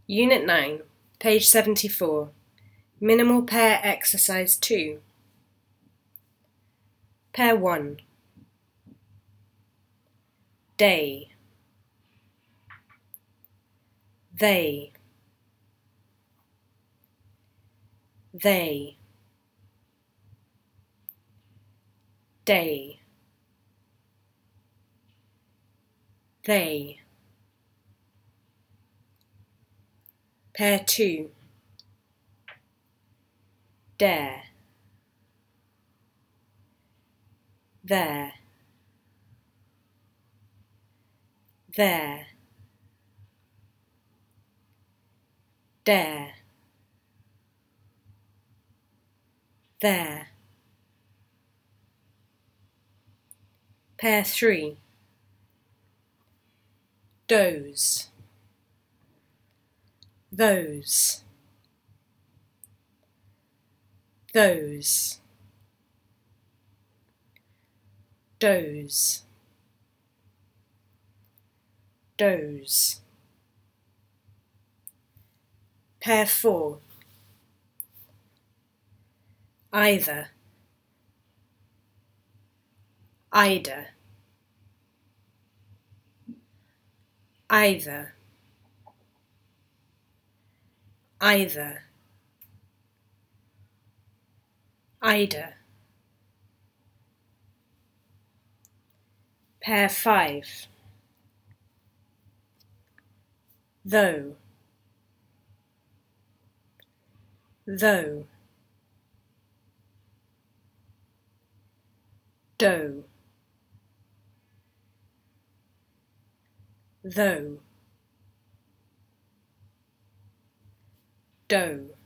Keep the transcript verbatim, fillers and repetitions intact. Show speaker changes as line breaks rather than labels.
Unit nine, page seventy-four. Minimal pair exercise two. Pair one. Day. They. They. Day. They. Pair two. Dare. There. There. Dare. There. Pair three. Doze. Those. Those. Doze. Doze. Pair four. Either. Either. Either. Either. Ida. Pair five. Though. Though. Doe. Though. Doe.